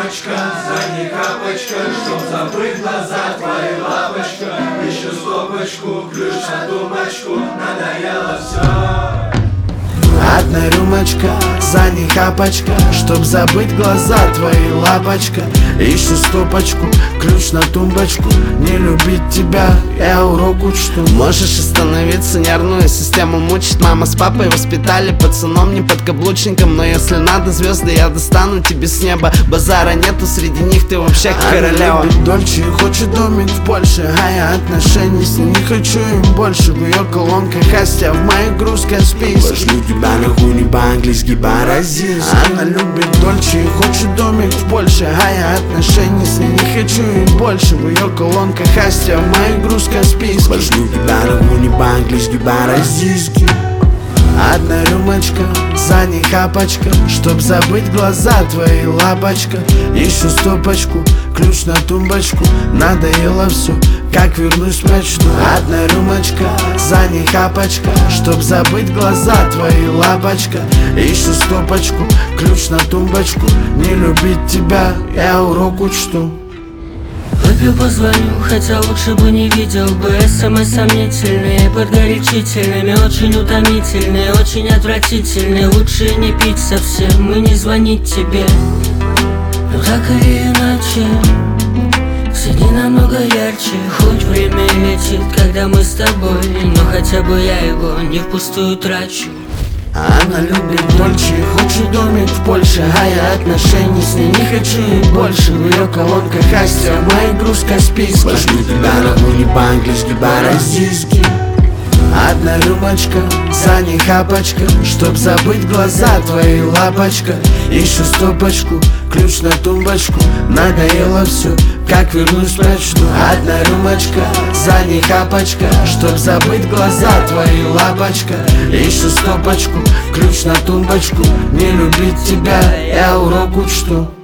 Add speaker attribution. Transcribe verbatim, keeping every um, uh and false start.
Speaker 1: рюмочка, за ней капочка, чтоб забыть глаза твои, лапочка. Еще стопочку, ключ на тумбочку, надоело все.
Speaker 2: Одна рюмочка, за ней хапочка, чтоб забыть глаза твои, лапочка. Ищу стопочку, ключ на тумбочку. Не любить тебя, я урок учту. Можешь остановиться, нервную систему мучить. Мама с папой воспитали пацаном, не подкаблучником. Но если надо звезды, я достану тебе с неба. Базара нету, среди них ты вообще королева. Она любит дольче и хочет домик в Польше, а я отношений с ней не хочу им больше. В ее колонках Астя, в моей грузке список.
Speaker 3: Пошлю тебя нахуй не по-английски, по-российски.
Speaker 2: Она любит дольче и хочет домик в Польше, а я отношений с ней не хочу им больше. В ее колонках Астя, в моей грузке список.
Speaker 3: Пошлю тебя нахуй не по-английски, по-российски.
Speaker 2: Одна рюмочка, за ней хапочка, чтоб забыть глаза твои, лапочка. Ищу стопочку, ключ на тумбочку. Надоело все, как вернусь в мечту. Одна рюмочка, за ней хапочка, чтоб забыть глаза твои, лапочка. Ищу стопочку, ключ на тумбочку. Не любить тебя, я урок учту.
Speaker 4: Выпью, позвоню, хотя лучше бы не видел бы. СМС сомнительные, под горячительными, очень утомительные, очень отвратительные. Лучше не пить совсем и не звонить тебе. Но так или иначе, все дни намного ярче. Хоть время летит, когда мы с тобой, но хотя бы я его не впустую трачу.
Speaker 2: Она любит дольче и хочет домик в Польше, а я отношений с ней не хочу и больше. В ее колонках Астя, в моей грузке списка.
Speaker 3: Пошлю тебя нахуй не по-английски, по-российски.
Speaker 2: Одна рюмочка, за ней хапочка, чтоб забыть глаза твои, лапочка. Ищу стопочку, ключ на тумбочку. Надоело все, как вернусь в мечту. Одна рюмочка, за ней хапочка, чтоб забыть глаза твои, лапочка. Ищу стопочку, ключ на тумбочку. Не любить тебя, я урок учту.